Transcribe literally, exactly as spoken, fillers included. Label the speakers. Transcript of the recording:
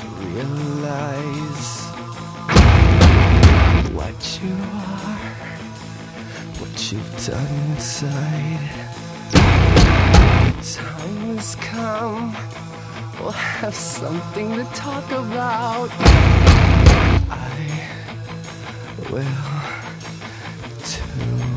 Speaker 1: realize what you are, what you've done inside. The time has come, we'll have something to talk about. I will too.